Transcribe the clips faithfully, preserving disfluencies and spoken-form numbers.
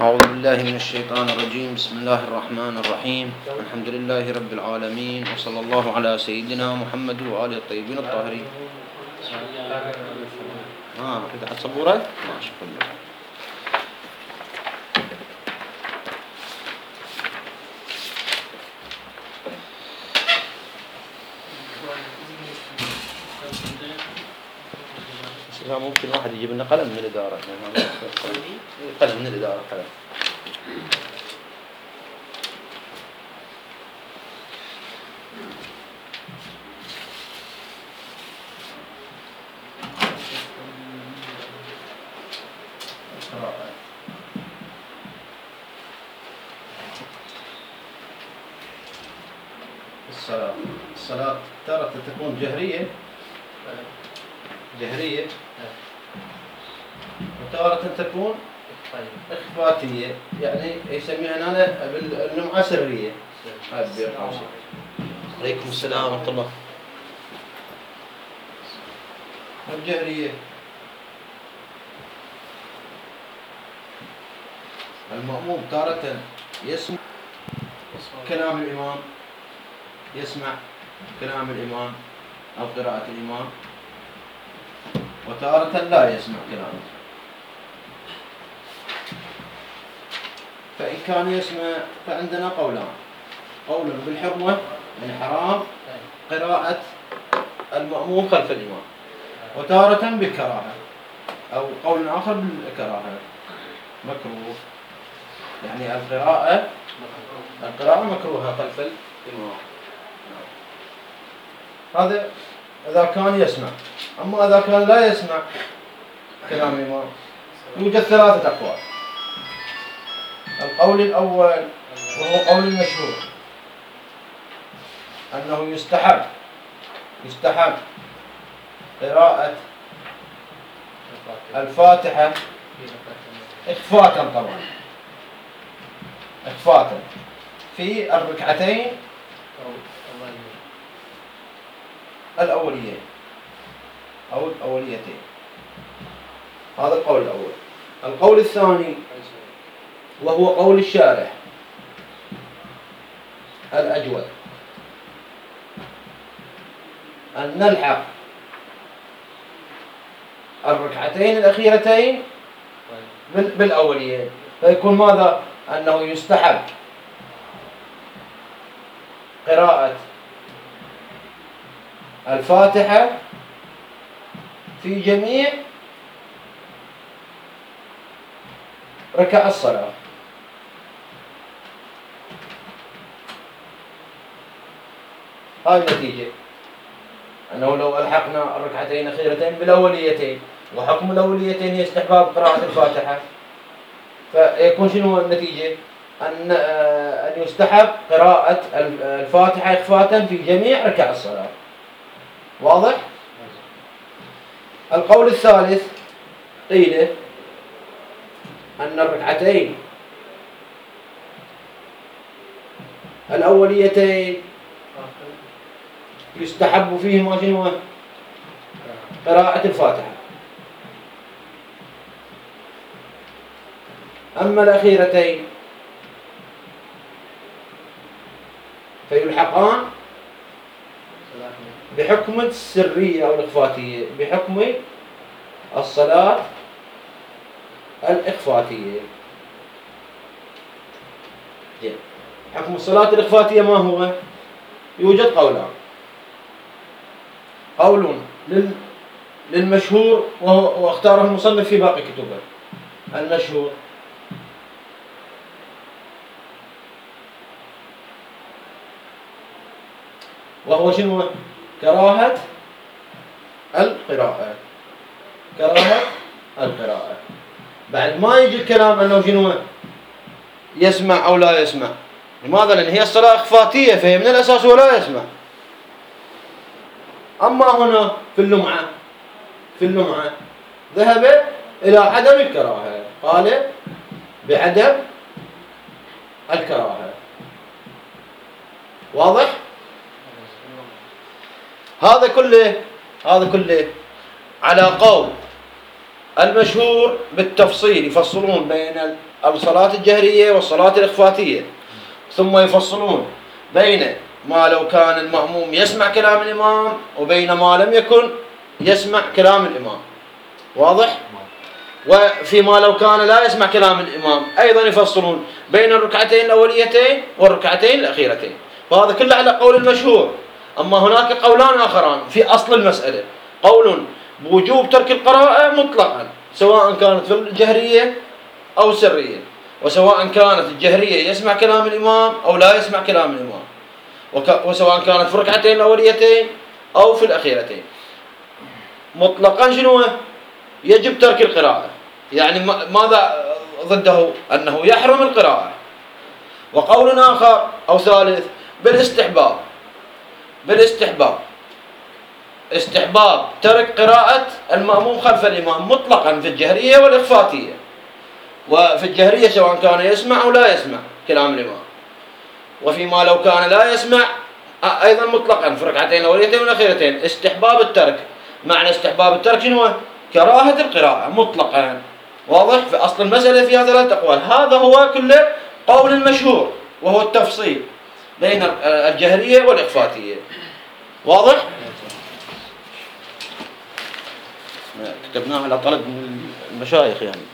أعوذ بالله من الشيطان الرجيم. بسم الله الرحمن الرحيم. الحمد لله رب العالمين، وصلى الله على سيدنا محمد وآله الطيبين الطاهرين. ها كده حد صبورة؟ ماشي كله. إذا ممكن واحد يجيب لنا قلم من الإدارة. قلم من الإدارة قلم. الصلاة الصلاة تارة تكون جهرية جهرية وتارة تكون إخفاتية، يعني يسميها هنا باللمعة سرية. عليكم السلام ورحمة الله. الجهرية المأموم تارة يسمع كلام الإمام يسمع كلام الإمام أو قراءة الإمام، وتارة لا يسمع كلامه. فإن كان يسمع فعندنا قولان: قول بالحرمة يعني حرام قراءة المأموم خلف الإمام، وتارة بالكراهة، أو قول آخر بالكراهة مكروه، يعني القراءة القراءة مكروهة خلف الإمام. هذا إذا كان يسمع. أما إذا كان لا يسمع كلام الإمام يوجد ثلاثة أقوال. القول الأول وهو قول المشهور أنه يستحب يستحب قراءة الفاتحة إخفاءً، طبعا إخفاءً في الركعتين الأوليين أو الأوليتين. هذا القول الأول. القول الثاني وهو قول الشارح الأجود أن نلحق الركعتين الأخيرتين بالأوليين، فيكون ماذا؟ أنه يستحب قراءة الفاتحة في جميع ركع الصلاة. هاي النتيجة، أنه لو ألحقنا الركعتين الأخيرتين بالأوليتين، وحكم الأوليتين هي استحباب قراءة الفاتحة، فيكون شنو النتيجة؟ أن أن يستحب قراءة الفاتحة إخفاءً في جميع ركع الصلاة. واضح؟ القول الثالث قيل أن الركعتين الأوليتين يستحب فيهما شنو؟ قراءة الفاتحة. أما الأخيرتين فيلحقان بحكم السرية أو الإخفاتية، بحكم الصلاة الإخفاتية. حكم الصلاة الإخفاتية ما هو؟ يوجد قولان: قول للمشهور واختاره المصنف في باقي كتبه. المشهور وهو شنو؟ كراهة القراءة كراهة القراءة بعد ما يجي الكلام أنه شنو؟ يسمع أو لا يسمع. لماذا؟ لأن هي الصلاة إخفاتية، فهي من الأساس هو لا يسمع. أما هنا في اللمعة في اللمعة ذهب إلى عدم الكراهة، قال بعدم الكراهة. واضح؟ هذا كله هذا كله على قول المشهور بالتفصيل، يفصلون بين الصلاة الجهرية والصلاة الإخفاتية، ثم يفصلون بين ما لو كان المأموم يسمع كلام الإمام وبين ما لم يكن يسمع كلام الإمام. واضح؟ وفيما لو كان لا يسمع كلام الإمام أيضا يفصلون بين الركعتين الأوليتين والركعتين الأخيرتين. فهذا كله على قول المشهور. أما هناك قولان آخران في أصل المسألة، قول بوجوب ترك القراءة مطلقا سواء كانت في الجهرية أو سرية، وسواء كانت الجهرية يسمع كلام الإمام أو لا يسمع كلام الإمام، وسواء كانت في الركعتين الأوليتين أو في الأخيرتين. مطلقا شنو؟ يجب ترك القراءة. يعني ماذا ضده؟ أنه يحرم القراءة. وقول آخر أو ثالث بالاستحباب، بالاستحباب استحباب ترك قراءة المأموم خلف الإمام مطلقا في الجهرية والإخفاتية. وفي الجهرية سواء كان يسمع أو لا يسمع كلام الإمام، وفيما لو كان لا يسمع أيضا مطلقا في ركعتين الأوليتين والأخيرتين. استحباب الترك، معنى استحباب الترك شنو؟ كراهة القراءة مطلقا. واضح؟ في أصل المسألة فيها ثلاثة أقوال. هذا هو كله قول المشهور وهو التفصيل بين الجهرية والإخفاتية. واضح؟ كتبناه على طلب من المشايخ يعني.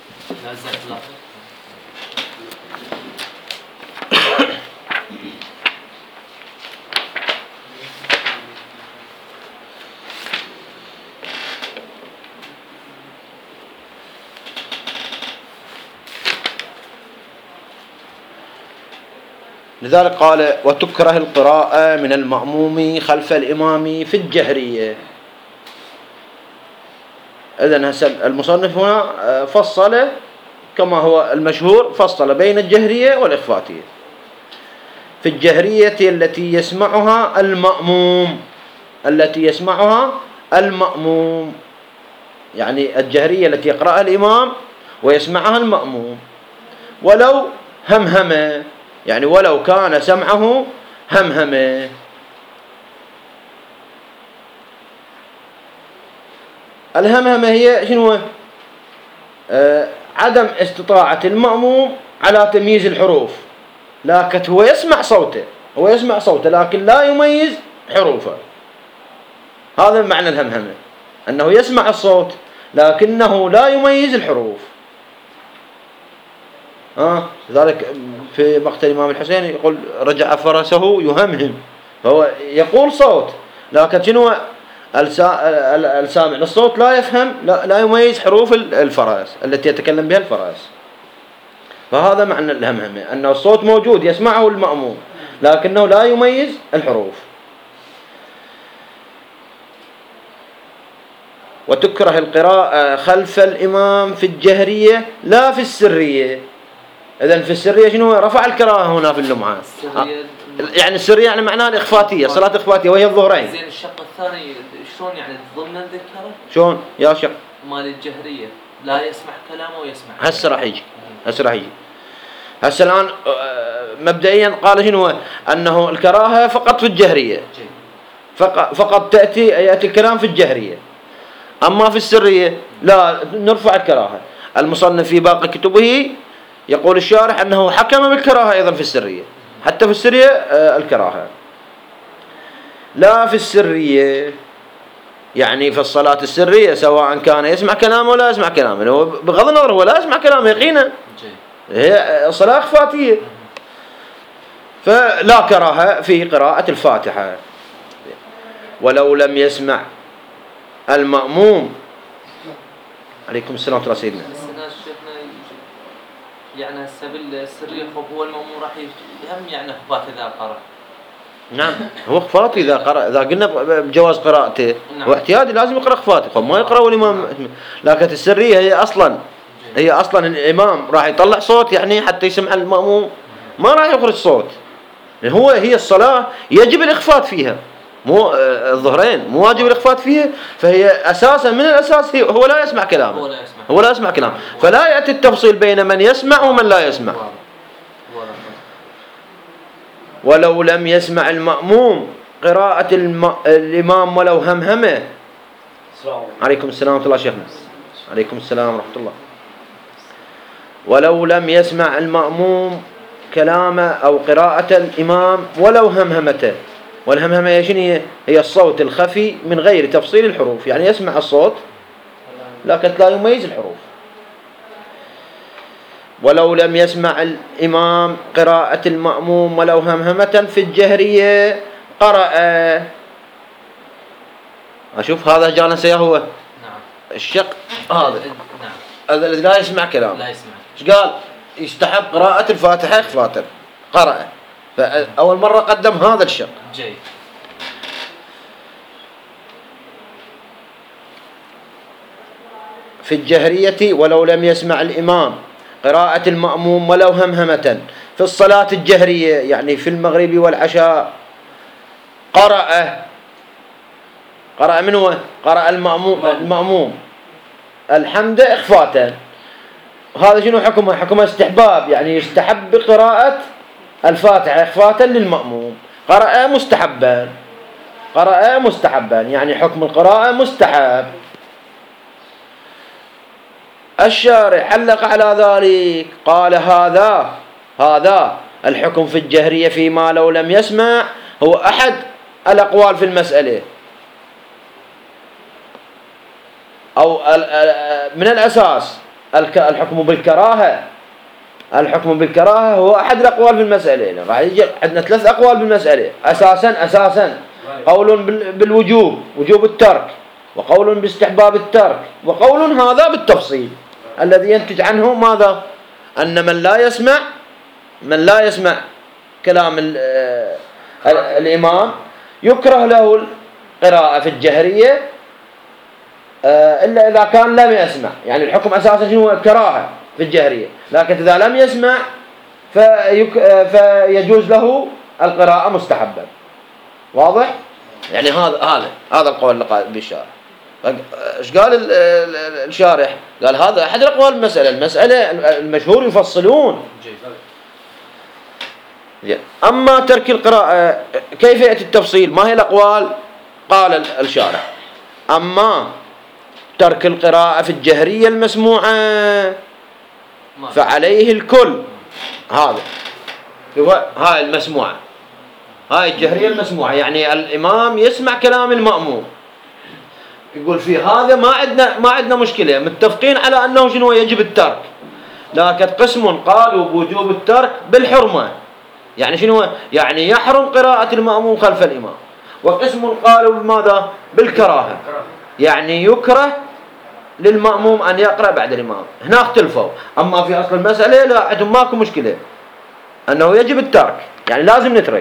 لذلك قال وتكره القراءة من المأموم خلف الإمام في الجهرية. إذن هسه المصنف هنا فصل كما هو المشهور، فصل بين الجهرية والإخفاتية. في الجهرية التي يسمعها المأموم، التي يسمعها المأموم، يعني الجهرية التي يقرأها الإمام ويسمعها المأموم، ولو همهمة، يعني ولو كان سمعه همهمة. الهمهمة هي شنو؟ آه عدم استطاعة المأموم على تمييز الحروف، لكن هو يسمع صوته، هو يسمع صوته لكن لا يميز حروفه. هذا معنى الهمهمة، أنه يسمع الصوت لكنه لا يميز الحروف. آه لذلك في مقتل الإمام الحسين يقول رجع فرسه يهمهم، فهو يقول صوت لكن شنو؟ السامع للصوت لا يفهم، لا, لا يميز حروف الفرس التي يتكلم بها الفرس. فهذا معنى الهمهمة، أن الصوت موجود يسمعه المأموم لكنه لا يميز الحروف. وتكره القراءة خلف الإمام في الجهرية لا في السرية. إذن في السرية شنو؟ رفع الكراهة هنا في اللمعة. يعني السرية يعني معناها الإخفاتية، صلاة إخفاتية وهي الظهرين. زين الشق الثاني شلون يعني ضمن ذكره؟ شلون يا شق؟ مال الجهرية لا يسمع كلامه ويسمع. هسه راح يجي، هسه راح يجي. هسه الآن مبدئيا قال شنو؟ أنه الكراهة فقط في الجهرية، فقط فقط تأتي يأتي الكلام في الجهرية. أما في السرية لا، نرفع الكراهة. المصنف في باقي كتبه يقول الشارح أنه حكم بالكراهة أيضا في السرية، حتى في السرية الكراهة. لا في السرية يعني في الصلاة السرية سواء كان يسمع كلامه ولا يسمع كلامه، بغض النظر هو لا يسمع كلامه يقينا، هي صلاة إخفاتية، فلا كراهة في قراءة الفاتحة. ولو لم يسمع المأموم. عليكم السلام ورحمة الله سيدنا. يعني السبيل السرية هو المأموم راح يهم يعني إخفات إذا قرأ. نعم هو إخفات إذا قرأ، إذا قلنا بجواز قراءته نعم. واحتياطي لازم يقرأ إخفاته، ما يقرأ والإمام. نعم. لكن السرية هي أصلا هي أصلا الإمام راح يطلع صوت يعني حتى يسمع المأموم، ما راح يخرج صوت. هو هي الصلاة يجب الإخفات فيها، مو الظهرين مو واجب الإخفات فيها، فهي أساسا من الأساس هي هو لا يسمع كلامه، هو لا يسمع, هو لا يسمع كلامه، فلا يأتي التفصيل بين من يسمع ومن لا يسمع. ولو لم يسمع المأموم قراءة الم... الإمام ولو همهمه. عليكم السلام ورحمة الله شيخنا. عليكم السلام ورحمة الله. ولو لم يسمع المأموم كلام أو قراءة الإمام ولو همهمته. والهمهمة هي شنو هي؟ هي الصوت الخفي من غير تفصيل الحروف، يعني يسمع الصوت لكن لا يميز الحروف. ولو لم يسمع الإمام قراءة المأموم ولو همهمة في الجهرية قرأ. أشوف هذا جالس هو نعم الشق هذا نعم هذا الذي لا يسمع كلام. لا يسمع. ايش قال؟ يستحب قراءة الفاتحة إخفاتا، قرأ. فأول مرة قدم هذا الشق. جيد. في الجهرية ولو لم يسمع الإمام قراءة المأموم ولو همهمة في الصلاة الجهرية، يعني في المغرب والعشاء، قرأ. قرأ من هو؟ قرأ المأموم المأموم الحمد إخفاتا. هذا شنو حكمه؟ حكمه استحباب، يعني يستحب قراءة الفاتحة إخفاتا للمأموم. قرأ مستحبا، قرأ مستحبا، يعني حكم القراءة مستحب. الشارح علق على ذلك قال هذا هذا الحكم في الجهرية فيما لو لم يسمع هو أحد الأقوال في المسألة، أو من الأساس الحكم بالكراهة. الحكم بالكراهة هو أحد الأقوال في المسألة. راح يجي عندنا ثلاث أقوال بالمسألة. أساسا أساسا قول بالوجوب، وجوب الترك، وقول باستحباب الترك، وقول هذا بالتفصيل الذي ينتج عنه ماذا؟ أن من لا يسمع من لا يسمع كلام الإمام يكره له القراءة في الجهرية إلا إذا كان لم يسمع. يعني الحكم أساسا هو الكراهة في الجهرية، لكن إذا لم يسمع فيجوز له القراءة مستحبا. واضح؟ يعني هذا هذا هذا القول اللي قال بالشارح. ايش قال الشارح؟ قال هذا أحد الأقوال المسألة. المسألة المشهور يفصلون. أما ترك القراءة كيف يأتي التفصيل؟ ما هي الأقوال؟ قال الشارح أما ترك القراءة في الجهرية المسموعة فعليه الكل. هذا هو هاي المسموعة، هاي الجهرية المسموعة، يعني الإمام يسمع كلام المأموم، يقول في هذا ما عندنا ما عندنا مشكلة، متفقين على أنه شنو يجب الترك. لكن قسم قالوا بوجوب الترك بالحرمة، يعني شنو؟ يعني يحرم قراءة المأموم خلف الإمام. وقسم قالوا بماذا؟ بالكراهة، يعني يكره للمأموم أن يقرأ بعد الإمام. هنا اختلفوا. أما في أصل المسألة لا، عندهم ماكو مشكلة أنه يجب الترك، يعني لازم نترك.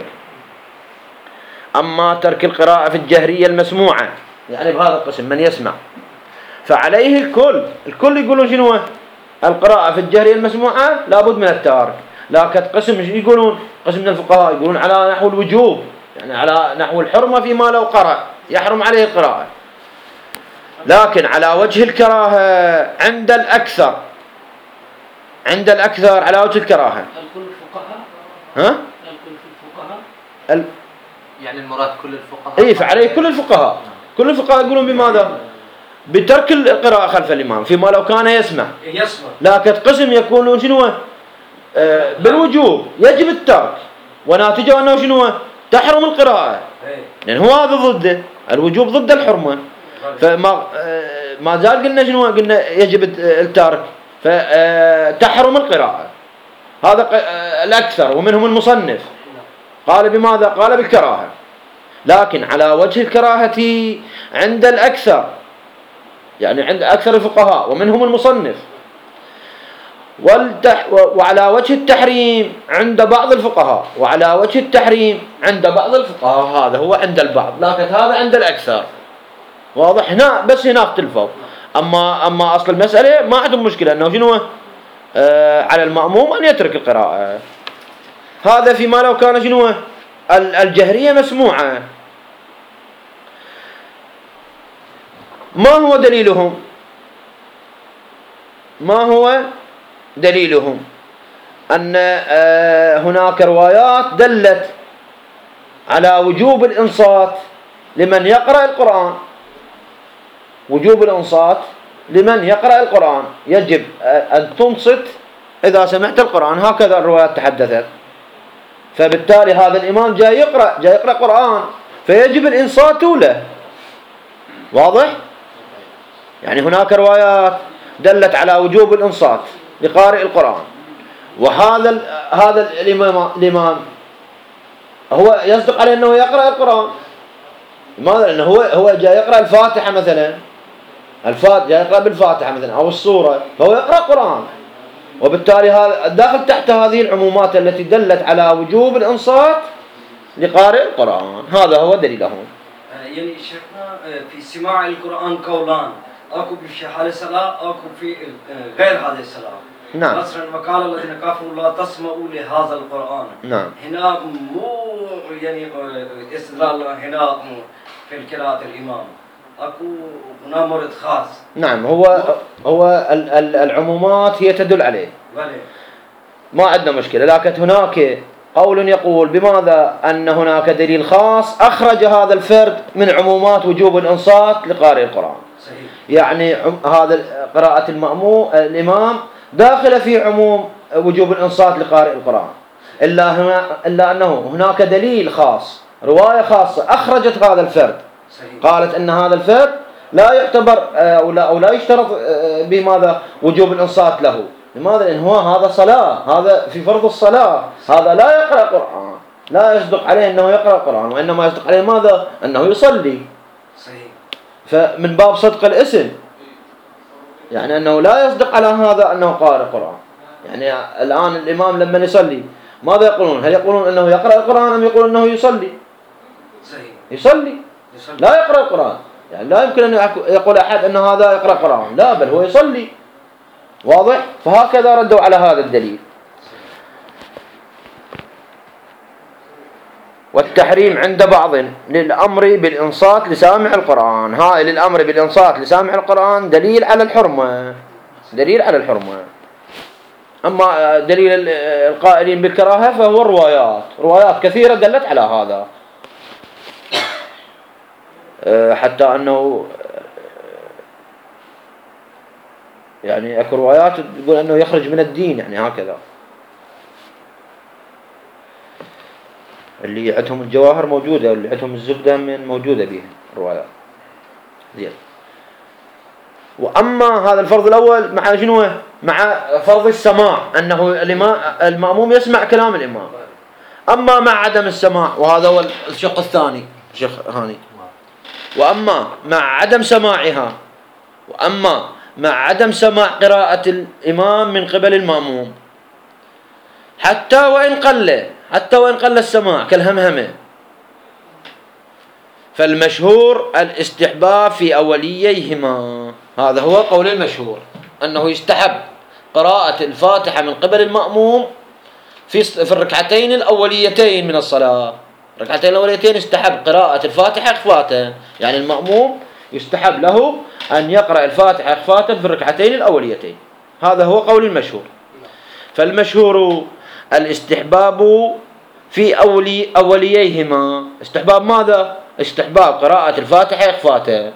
أما ترك القراءة في الجهرية المسموعة، يعني بهذا القسم من يسمع فعليه الكل. الكل يقولون شنو؟ القراءة في الجهرية المسموعة لابد من الترك. لكن قسم يقولون، قسم من الفقهاء يقولون على نحو الوجوب، يعني على نحو الحرمة فيما لو قرأ يحرم عليه القراءة. لكن على وجه الكراهة عند الأكثر، عند الأكثر على وجه الكراهة. الكل الفقهاء؟ ها؟ الكل في الفقهاء؟ ال... يعني المراد كل الفقهاء؟ إيه، فعليه كل الفقهاء. كل الفقهاء يقولون بماذا؟ بترك القراءة خلف الإمام فيما لو كان يسمع. يسمع. لكن قسم يكونون شنو؟ آه بالوجوب يجب الترك، وناتجه أنه شنو؟ تحرم القراءة، لأن هو هذا ضده، الوجوب ضد الحرمة. فما آه ما زال قلنا شنو؟ قلنا يجب الترك، فتحرم القراءة. هذا آه الأكثر، ومنهم المصنف قال بماذا؟ قال بالكراهة. لكن على وجه الكراهة عند الأكثر، يعني عند أكثر الفقهاء ومنهم المصنف. والتح وعلى وجه التحريم عند بعض الفقهاء، وعلى وجه التحريم عند بعض الفقهاء. هذا هو عند البعض، لكن هذا عند الأكثر. واضح؟ هنا بس هنا اختلفوا. أما أما أصل المسألة ما عندهم مشكلة أنه شنو؟ آه على المأموم أن يترك القراءة. هذا فيما لو كان شنو؟ الجهرية مسموعة. ما هو دليلهم؟ ما هو دليلهم؟ أن هناك روايات دلت على وجوب الإنصات لمن يقرأ القرآن، وجوب الإنصات لمن يقرأ القرآن يجب أن تنصت إذا سمعت القرآن، هكذا الروايات تحدثت. فبالتالي هذا الإمام جاي يقرأ جاي يقرأ قرآن، فيجب الإنصات له. واضح؟ يعني هناك روايات دلت على وجوب الإنصات لقارئ القرآن. وهذا هذا الإمام الإمام هو يصدق عليه أنه يقرأ القرآن. لماذا؟ لأنه هو هو جاي يقرأ الفاتحة مثلا، الفاتحة جاي يقرأ بالفاتحة مثلا أو السورة، فهو يقرأ قرآن. وبالتالي هذا داخل تحت هذه العمومات التي دلت على وجوب الإنصات لقارئ القرآن. هذا هو دليلهم. يعني شيخنا في سماع القرآن قولان، أكو في حال الصلاة، أكو في غير هذه الصلاة. نعم. مثلا وقال الذين كفروا لا تسمعوا لهذا القرآن. نعم. هنا مو يعني استدلال هنا في القراءة الإمام، أكو هنا مرد خاص. نعم. هو هو العمومات هي تدل عليه. بله. ما عندنا مشكلة، لكن هناك قول يقول بماذا أن هناك دليل خاص أخرج هذا الفرد من عمومات وجوب الإنصات لقارئ القرآن. صحيح. يعني هذا قراءة المأموم الإمام داخل في عموم وجوب الإنصات لقارئ القرآن، إلا هنا إلا أنه هناك دليل خاص، رواية خاصة أخرجت هذا الفرد. صحيح. قالت أن هذا الفرد لا يعتبر أو لا أو لا يشترط بماذا وجوب الإنصات له. لماذا؟ لأن هو هذا صلاة، هذا في فرض الصلاة، هذا لا يقرأ قرآن، لا يصدق عليه أنه يقرأ قرآن، وإنما يصدق عليه ماذا؟ أنه يصلي. صحيح. فمن باب صدق الاسم، يعني أنه لا يصدق على هذا أنه قارئ قرآن. يعني الآن الإمام لما يصلي ماذا يقولون؟ هل يقولون أنه يقرأ القرآن أم يقولون أنه يصلي؟ صحيح. يصلي. يصلي. لا يقرأ القرآن. يعني لا يمكن أن يقول أحد أن هذا يقرأ قرآن، لا، بل هو يصلي. واضح؟ فهكذا ردوا على هذا الدليل. والتحريم عند بعض للأمر بالإنصات لسامع القرآن. هاي للأمر بالإنصات لسامع القرآن دليل على الحرمة، دليل على الحرمة. أما دليل القائلين بالكراهة فهو الروايات، روايات كثيرة دلت على هذا، حتى أنه يعني أكو روايات تقول أنه يخرج من الدين، يعني هكذا. اللي عندهم الجواهر موجودة، واللي عندهم الزبدة من موجودة بها الروايات. زين. وأما هذا الفرض الأول مع شنو؟ مع فرض السماع، أنه المأموم يسمع كلام الإمام. أما مع عدم السماع، وهذا هو الشق الثاني شيخ هاني. وأما مع عدم سماعها، وأما مع عدم سماع قراءة الإمام من قبل المأموم، حتى وإن قل حتى وإن قل السماع كالهمهمة، فالمشهور الاستحباب في أولييهما. هذا هو قول المشهور، أنه يستحب قراءة الفاتحة من قبل المأموم في في الركعتين الأوليتين من الصلاة. الركعتين الأوليتين يستحب قراءة الفاتحة إخفاتا، يعني المأموم يستحب له أن يقرأ الفاتحة إخفاتا في الركعتين الأوليتين. هذا هو قول المشهور. فالمشهور الاستحباب في أولي أولييهما. استحباب ماذا؟ استحباب قراءة الفاتحة إخفاتا.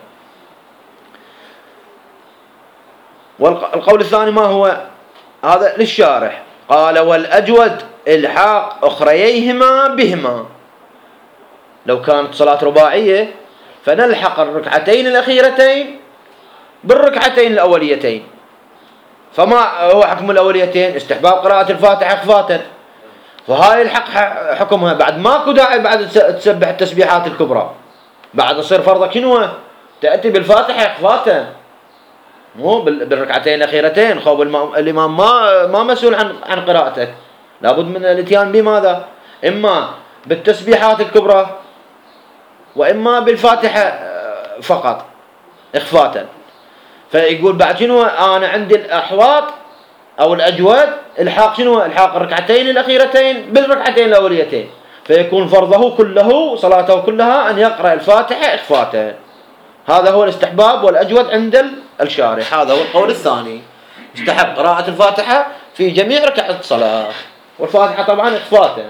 والقول الثاني ما هو؟ هذا للشارح، قال والأجود إلحاق أخرييهما بهما. لو كانت صلاة رباعية فنلحق الركعتين الأخيرتين بالركعتين الأوليتين. فما هو حكم الأوليتين؟ استحباب قراءة الفاتحة إخفاتا. فهاي الحق حكمها بعد ماكو داعي بعد تسبح التسبيحات الكبرى، بعد تصير فرضك شنو؟ تأتي بالفاتحة إخفاتا، مو بالركعتين الأخيرتين. خوب الإمام ما ما مسؤول عن عن قراءتك، لابد من الاتيان بماذا؟ إما بالتسبيحات الكبرى وإما بالفاتحة فقط إخفاتا. فيقول بعد شنو؟ أنا عندي الأحواط أو الأجود الحاق شنو؟ الحاق الركعتين الأخيرتين بالركعتين الأوليتين، فيكون فرضه كله صلاته كلها أن يقرأ الفاتحة إخفاتا. هذا هو الاستحباب والأجود عند الشارح. هذا هو القول الثاني، يستحب قراءة الفاتحة في جميع ركعات الصلاة، والفاتحة طبعا إخفاتا.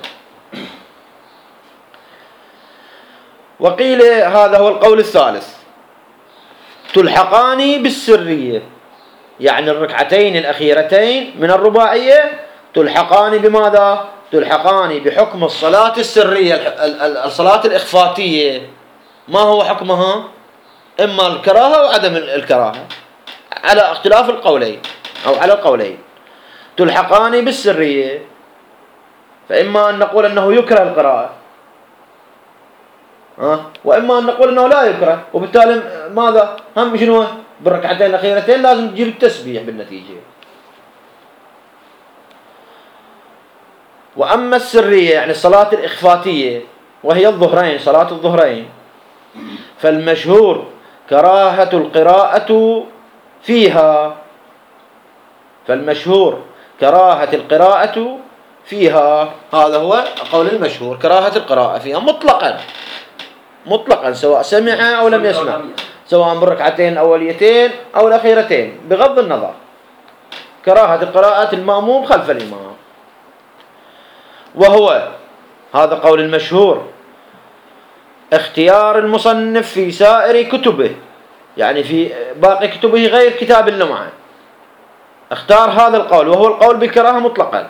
وقيل هذا هو القول الثالث، تلحقان بالسرية، يعني الركعتين الأخيرتين من الرباعية تلحقان بماذا؟ تلحقان بحكم الصلاة السرية، الصلاة الإخفاتية. ما هو حكمها؟ إما الكراهة أو عدم الكراهة على اختلاف القولين أو على القولين. تلحقان بالسرية، فإما أن نقول أنه يكره القراءة، أه؟ وإما أن نقول أنه لا يكره، وبالتالي ماذا؟ هم شنو؟ بالركعتين الأخيرتين لازم تجيب التسبيح بالنتيجة. وأما السرية يعني الصلاة الإخفاتية وهي الظهرين، صلاة الظهرين، فالمشهور كراهة القراءة فيها، فالمشهور كراهة القراءة فيها، هذا هو قول المشهور، كراهة القراءة فيها مطلقا مطلقا، سواء سمع أو لم يسمع، سواء بالركعتين الأوليتين أو الأخيرتين، بغض النظر، كراهة القراءة المأموم خلف الإمام. وهو هذا قول المشهور اختيار المصنف في سائر كتبه، يعني في باقي كتبه غير كتاب اللمعة، اختار هذا القول وهو القول بالكراهة مطلقا.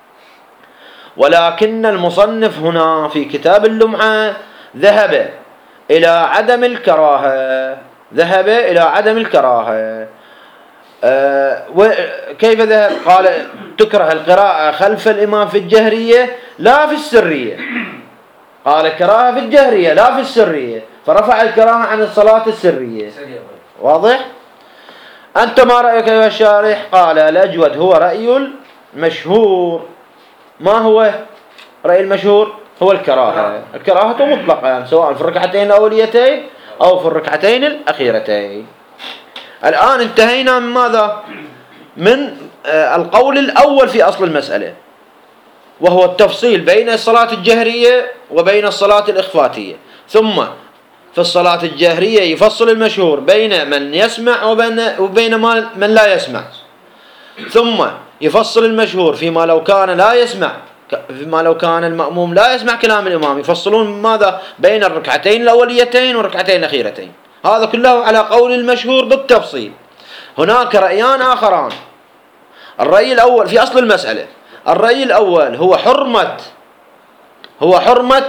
ولكن المصنف هنا في كتاب اللمعة ذهب إلى عدم الكراهة، ذهب إلى عدم الكراهة. أه وكيف ذهب؟ قال تكره القراءة خلف الإمام في الجهرية لا في السرية، قال كراهة في الجهرية لا في السرية، فرفع الكراهة عن الصلاة السرية. واضح؟ أنت ما رأيك أيها الشارح؟ قال الأجود هو رأي المشهور. ما هو رأي المشهور؟ هو الكراهة، الكراهة مطلقة سواء في الركعتين الأوليتين أو في الركعتين الأخيرتين. الآن انتهينا من ماذا؟ من القول الأول في أصل المسألة، وهو التفصيل بين الصلاة الجهرية وبين الصلاة الإخفاتية. ثم في الصلاة الجهرية يفصل المشهور بين من يسمع وبين, وبين من لا يسمع. ثم يفصل المشهور فيما لو كان لا يسمع، فيما لو كان المأموم لا يسمع كلام الإمام، يفصلون ماذا؟ بين الركعتين الأوليتين والركعتين الأخيرتين. هذا كله على قول المشهور بالتفصيل. هناك رأيان آخران. الرأي الأول في أصل المسألة، الرأي الأول هو حرمة هو حرمة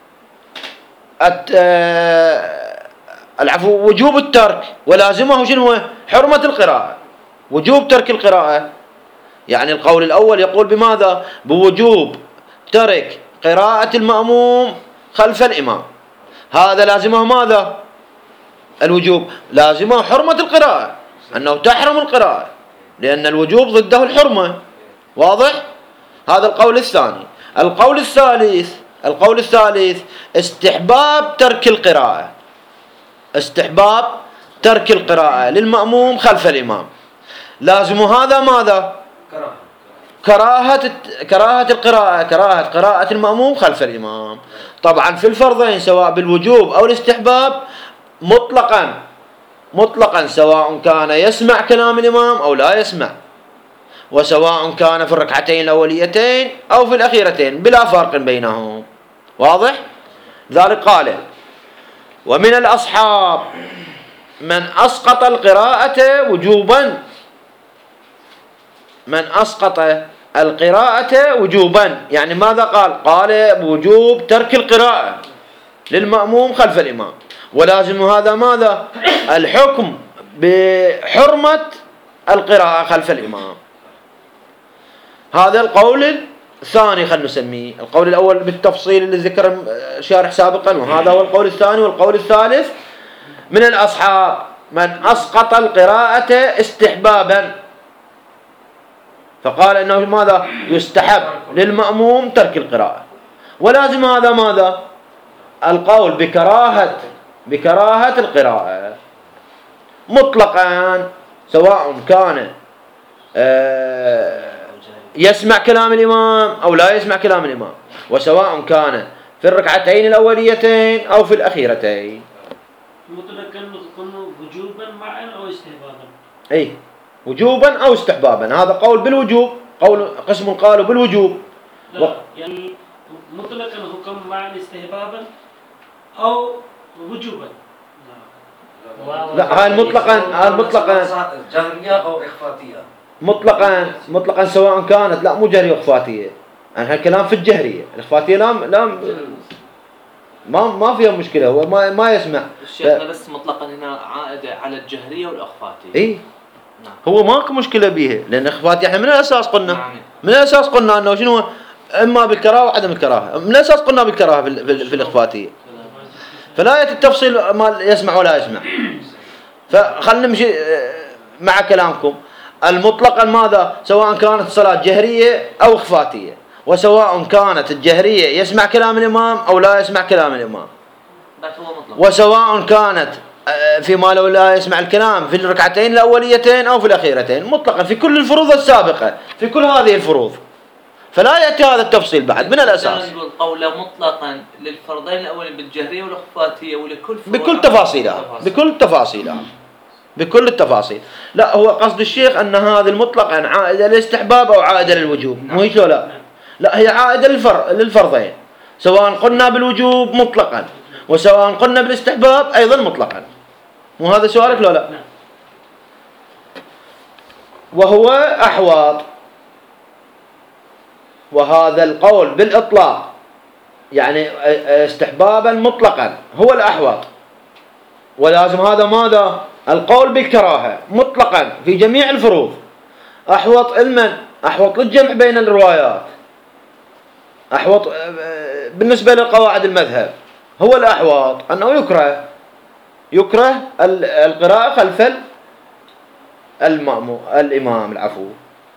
العفو وجوب الترك، ولازمه شنو؟ حرمة القراءة، وجوب ترك القراءة. يعني القول الأول يقول بماذا؟ بوجوب ترك قراءة المأموم خلف الإمام، هذا لازمه ماذا؟ الوجوب، لازمه حرمة القراءة، أنه تحرم القراءة، لأن الوجوب ضده الحرمة. واضح؟ هذا القول الثاني. القول الثالث القول الثالث استحباب ترك القراءة، استحباب ترك القراءة للمأموم خلف الإمام، لازم هذا ماذا؟ كراهة كراهة القراءة، كراهة قراءة المأموم خلف الإمام. طبعا في الفرضين سواء بالوجوب أو الاستحباب مطلقا مطلقا، سواء كان يسمع كلام الإمام أو لا يسمع، وسواء كان في الركعتين الأوليتين أو في الأخيرتين، بلا فرق بينهم. واضح؟ ذلك قال ومن الأصحاب من أسقط القراءة وجوبا، من أسقط القراءة وجوبا، يعني ماذا قال؟ قال بوجوب ترك القراءة للمأموم خلف الإمام، ولازم هذا ماذا؟ الحكم بحرمة القراءة خلف الإمام. هذا القول الثاني، خلنا نسميه القول الأول بالتفصيل اللي ذكر شارح سابقا، وهذا هو القول الثاني. والقول الثالث من الأصحاب من أسقط القراءة استحبابا، فقال إنه ماذا؟ يستحب للمأموم ترك القراءة، ولازم هذا ماذا؟ القول بكراهة بكراهة القراءة مطلقا، سواء كان يسمع كلام الإمام أو لا يسمع كلام الإمام، وسواء كان في الركعتين الأوليتين أو في الأخيرتين. مطلقا تكون وجوبا معا أو استحبابا؟ أي وجوبا أو استحبابا، هذا قول بالوجوب، قول قسم قالوا بالوجوب. لا و... يعني مطلقا حكم معا استحبابا أو وجوبا؟ لا هاي مطلقا، هاي مطلقا جهرية أو إخفاتية. مطلقا مطلقا سواء كانت لا مو جهرية وإخفاتية. يعني هالكلام في الجهرية، الإخفاتية لا لا ما ما فيها مشكلة، هو ما ما يسمع. الشيخنا بس مطلقا هنا عائدة على الجهرية والإخفاتية. إيه نعم. هو ماكو مشكلة بيها، لأن إخفاتية احنا من الأساس قلنا نعم. من الأساس قلنا أنه شنو إما بالكراهة وعدم الكراهة، من الأساس قلنا بالكراهة في, في, في الإخفاتية. فلا يأتي التفصيل ما يسمع ولا يسمع. فخلنا نمشي مع كلامكم. المطلقا ماذا؟ سواء كانت الصلاة جهرية أو إخفاتية، وسواء كانت الجهرية يسمع كلام الإمام أو لا يسمع كلام الإمام، وسواء كانت فيما لو لا يسمع الكلام في الركعتين الأوليتين أو في الأخيرتين، مطلقا في كل الفروض السابقة، في كل هذه الفروض. فلا يأتي هذا التفصيل بعد من الأساس. نقول قوله مطلقا للفرضين الأولين بالجهرية والإخفاتية ولكل بكل تفاصيلها، بكل تفاصيلها، بكل التفاصيل. لا هو قصد الشيخ أن هذا المطلقا عائدة للاستحباب أو عائدة للوجوب، مو هيك لا؟ لا هي عائدة للفر... للفرضين، سواء قلنا بالوجوب مطلقا وسواء قلنا بالاستحباب أيضا مطلقا. مو هذا سؤالك لو لا؟ وهو أحواط، وهذا القول بالإطلاق يعني استحبابا مطلقا هو الأحوط، ولازم هذا ماذا؟ القول بالكراهة مطلقا في جميع الفروض. أحوط المن أحوط للجمع بين الروايات، أحوط بالنسبة لقواعد المذهب هو الأحوط أنه يكره يكره القراءة خلف المأموم الإمام العفو.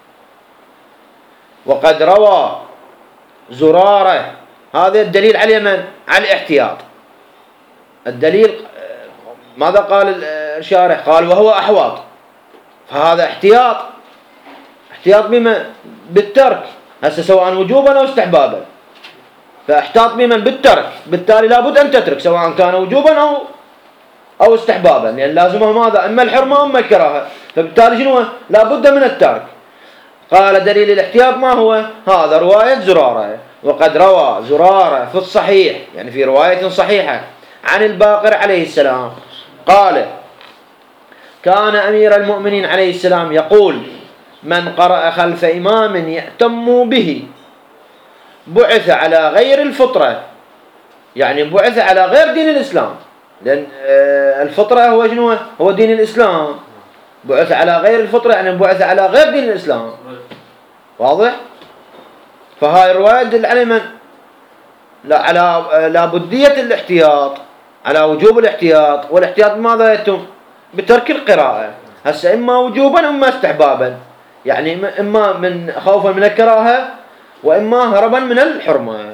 وقد روى زرارة، هذا الدليل على من؟ على الاحتياط. الدليل ماذا قال الشارح؟ قال وهو أحوط، فهذا احتياط. احتياط بما بالترك، هسه سواء وجوبا أو استحبابا، فاحتاط بمن؟ بالترك، بالتالي لابد أن تترك سواء كان وجوبا أو أو استحبابا، لأن يعني لازمه ماذا؟ إما الحرمة أما الكراهة، فبالتالي شنو؟ لابد من الترك. قال دليل الاحتياط ما هو؟ هذا رواية زرارة. وقد روى زرارة في الصحيح، يعني في رواية صحيحة عن الباقر عليه السلام قال كان أمير المؤمنين عليه السلام يقول من قرأ خلف إمام يأتم به بعث على غير الفطرة، يعني بعث على غير دين الإسلام، لأن الفطرة هو شنو؟ هو دين الإسلام. بعث على غير الفطرة يعني بعث على غير دين الإسلام. واضح؟ فهاي الرواية تدل على من؟ لا على لابدية الاحتياط، على وجوب الاحتياط. والاحتياط بماذا يتم؟ بترك القراءة، هسه إما وجوبا إما استحبابا، يعني إما من خوفا من الكراهة وإما هربا من الحرمة.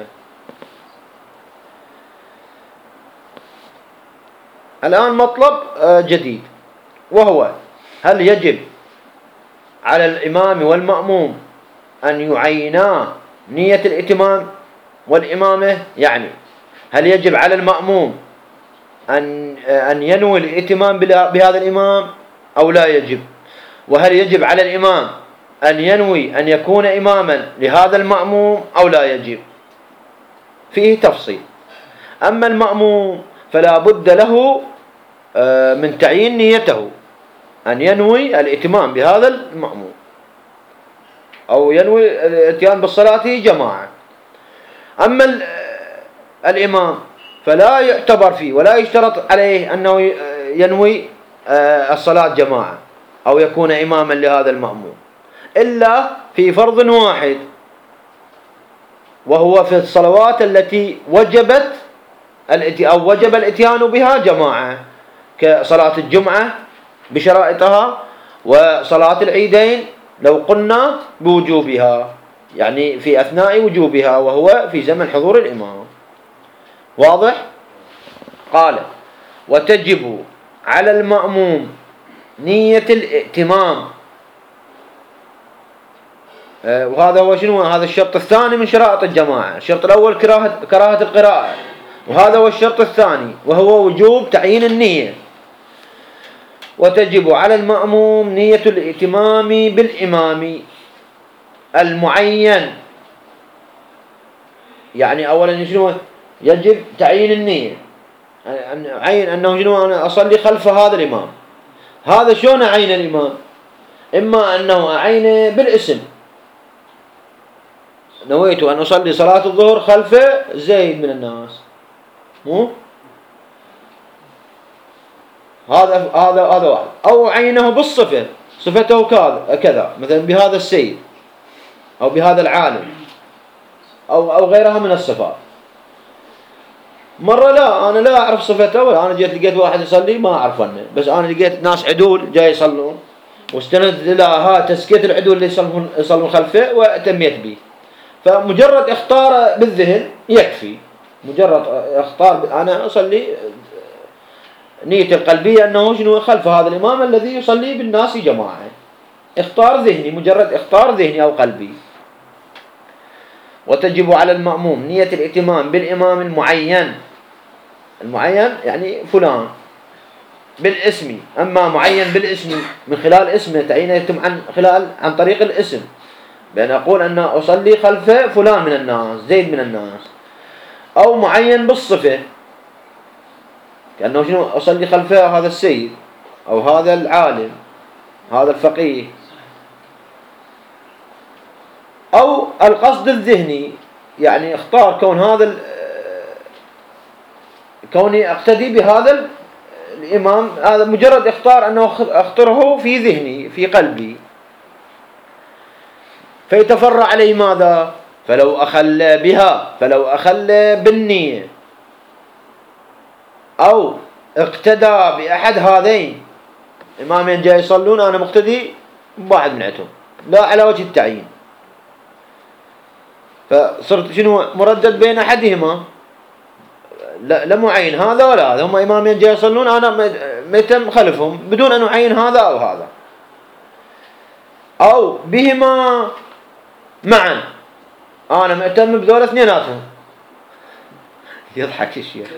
الآن مطلب جديد، وهو هل يجب على الإمام والمأموم أن يعينا نية الائتمام والإمامة؟ يعني هل يجب على المأموم أن أن ينوي الائتمام بهذا الإمام أو لا يجب؟ وهل يجب على الإمام أن ينوي أن يكون إماما لهذا المأموم أو لا يجب؟ فيه تفصيل. أما المأموم فلا بد له من تعيين نيته أن ينوي الائتمام بهذا المأموم أو ينوي الاتيان بالصلاة جماعة. أما الإمام فلا يعتبر فيه ولا يشترط عليه أنه ينوي الصلاة جماعة أو يكون إماما لهذا المأموم، إلا في فرض واحد، وهو في الصلوات التي وجبت أو وجب الاتيان بها جماعة، كصلاة الجمعة بشرائطها وصلاة العيدين لو قلنا بوجوبها، يعني في أثناء وجوبها وهو في زمن حضور الإمام. واضح؟ قال وتجب على المأموم نية الائتمام، آه وهذا هو شنو؟ هذا الشرط الثاني من شرائط الجماعة. الشرط الأول كراهة, كراهة القراءة، وهذا هو الشرط الثاني وهو وجوب تعيين النية. وتجب على المأموم نية الائتمام بالإمام المعين، يعني أولا شنو؟ يجب تعيين النية أن أعين أنه شنو أنا أصلي خلف هذا الإمام. هذا شلون أعين الإمام؟ إما أنه أعينه بالاسم، نويت أن أصلي صلاة الظهر خلف زيد من الناس، مو هذا هذا هذا واحد. أو عينه بالصفة، صفته كذا كذا مثلا بهذا السيد أو بهذا العالم أو أو غيرها من الصفات. مرة لا أنا لا أعرف صفته، ولا أنا جيت لقيت واحد يصلي ما أعرف عنه، بس أنا لقيت ناس عدول جاي يصلون واستند إلى ها تزكية العدول اللي يصلون يصلون خلفه وتميت به. فمجرد اختار بالذهن يكفي، مجرد اختار أنا أصلي نية القلبية أنه شنو خلف هذا الإمام الذي يصلي بالناس جماعة، اختار ذهني، مجرد اختار ذهني أو قلبي. وتجب على المأموم نية الائتمام بالإمام المعين، المعين يعني فلان بالاسم، أما معين بالاسم من خلال اسمه تعيين يتم عن خلال عن طريق الاسم، بأن أقول أن أصلي خلف فلان من الناس زيد من الناس. أو معين بالصفة كأنه شنو أصلي خلف هذا السيد أو هذا العالم هذا الفقيه. أو القصد الذهني يعني اختار كون هذا كوني اقتدي بهذا الإمام، هذا مجرد اختار أنه اختره في ذهني في قلبي، فيتفرع عليه ماذا؟ فلو أخل بها، فلو أخل بالنية أو اقتدى بأحد هذين إمامين جاي يصلون أنا مقتدي بواحد منعتهم لا على وجه التعيين، فصرت شنو مردد بين أحدهما لا لا معين هذا ولا هذا، هم إمامين جاي يصلون أنا متم خلفهم بدون أن أعين هذا أو هذا، أو بهما معا أنا مهتم بذول اثنيناتهم. يضحك الشيخ.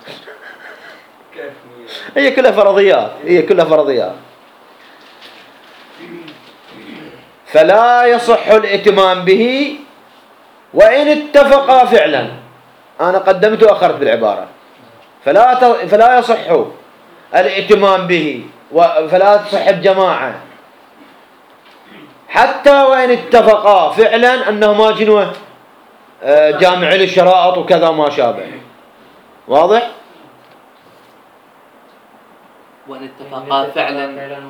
هي كلها فرضيات، هي كلها فرضيات. فلا يصح الائتمام به وإن اتفقا فعلا. أنا قدمت وأخرت بالعبارة. فلا فلا يصح الائتمام به فلا تصح الجماعة حتى وإن اتفقا فعلا أنهما جنوة جامع للشرائط وكذا ما شابه. واضح؟ وإن اتفقا فعلا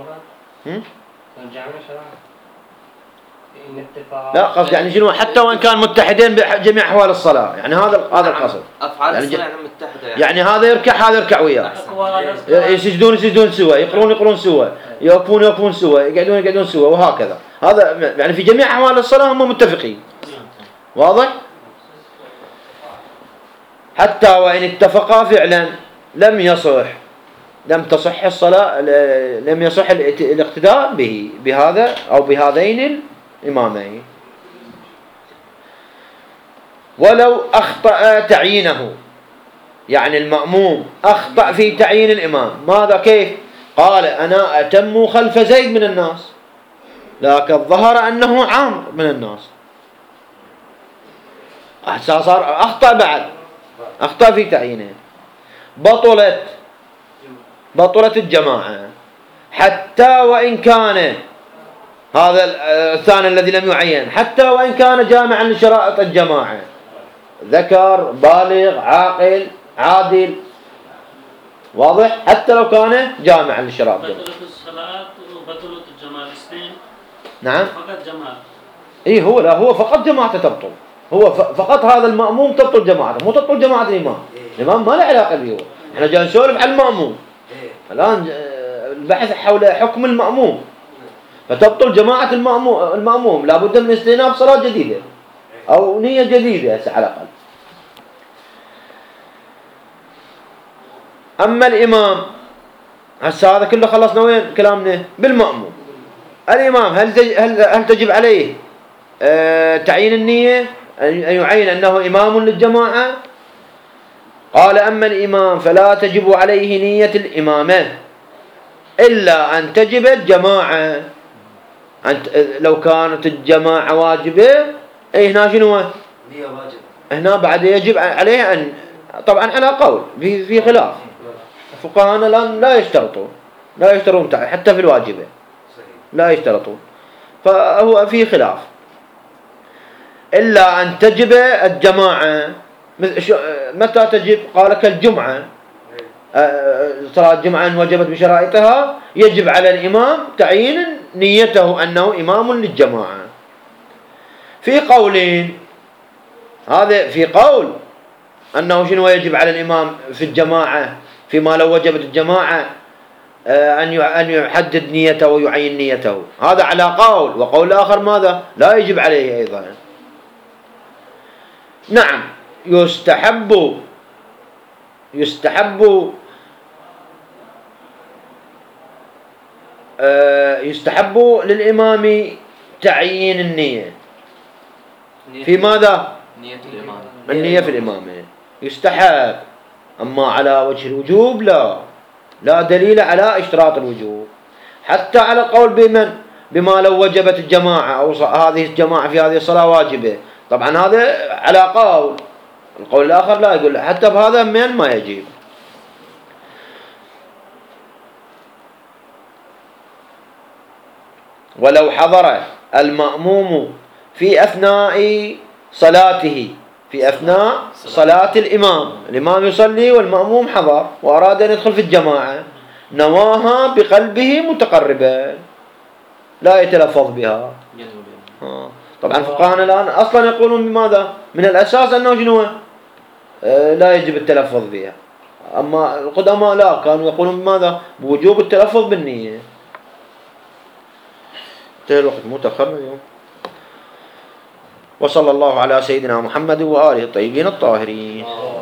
لا قصد يعني شنو حتى وإن كان متحدين بجميع أحوال الصلاة، يعني هذا هذا القصد. أفعال يعني الصلاة متحدة يعني. يعني هذا يركع هذا يركع وياه، يسجدون يسجدون سوا، يقرون يقرون سوا، يوقفون يوقفون سوا، يقعدون يقعدون سوا، وهكذا. هذا يعني في جميع أحوال الصلاة هم متفقين. واضح؟ حتى وإن اتفقا فعلا لم يصح لم تصح الصلاة، لم يصح الاقتداء به بهذا أو بهذين الإمامين. ولو أخطأ تعيينه، يعني المأموم أخطأ في تعيين الإمام، ماذا كيف؟ قال أنا أتم خلف زيد من الناس، لكن ظهر أنه عام من الناس، صار أخطأ بعد، أخطأ في تعيينه، بطلت بطلت الجماعة حتى وإن كان هذا الثاني الذي لم يعين، حتى وإن كان جامعا لشرائط الجماعة، ذكر بالغ عاقل عادل. واضح؟ حتى لو كان جامعا لشرائط الجماعة. بطلت الصلاة وبطلت الجماعة الاثنين. نعم. فقط جماعة. إيه هو لا هو فقط جماعته تبطل، هو فقط هذا المأموم تبطل جماعته، مو تبطل جماعة الإمام. الإمام ما له علاقة به، احنا جاي نسولف عن المأموم الآن، البحث حول حكم المأموم. فتبطل جماعة المأموم، المأموم لابد من استئناف صلاة جديدة أو نية جديدة على الأقل. أما الإمام هسه هذا كله خلصنا وين كلامنا بالمأموم. الإمام هل هل هل تجب عليه أه تعيين النية أن يعين أنه إمام للجماعة؟ قال أما الإمام فلا تجب عليه نية الإمامة إلا أن تجب الجماعة. أنت لو كانت الجماعة واجبة أي هنا شنو؟ نية واجب. هنا بعد يجب عليه أن طبعا على قول في في خلاف، فقهاءنا الآن لا يشترطون لا يشترطون حتى في الواجبة لا يشترطون، فهو في خلاف. إلا أن تجب الجماعة. متى تجب؟ قال كالجمعة، صلاة الجمعة إن وجبت بشرائطها يجب على الإمام تعيين نيته أنه إمام للجماعة. في قولين، هذا في قول أنه شنو يجب على الإمام في الجماعة فيما لو وجبت الجماعة أن يحدد نيته ويعين نيته، هذا على قول. وقول آخر ماذا؟ لا يجب عليه أيضا. نعم يستحب يستحب يستحب للإمام تعيين النية في ماذا؟ نية الإمام. النية في الإمامة يستحب، أما على وجه الوجوب لا لا دليل على اشتراط الوجوب، حتى على القول بمن بما لو وجبت الجماعة أو هذه الجماعة في هذه الصلاة واجبة، طبعا هذا على قول. القول الآخر لا يقول حتى بهذا من ما يجب. ولو حضر المأموم في أثناء صلاته في أثناء صلاة الإمام، الإمام يصلي والمأموم حضر وأراد أن يدخل في الجماعة، نواها بقلبه متقربا لا يتلفظ بها. طبعا فقهاءنا الآن أصلا يقولون بماذا؟ من الأساس أنه شنو؟ آه لا يجب التلفظ بها. أما القدماء لا، كانوا يقولون بماذا؟ بوجوب التلفظ بالنية. انتهى الوقت متأخر اليوم. وصلى الله على سيدنا محمد وآله الطيبين الطاهرين.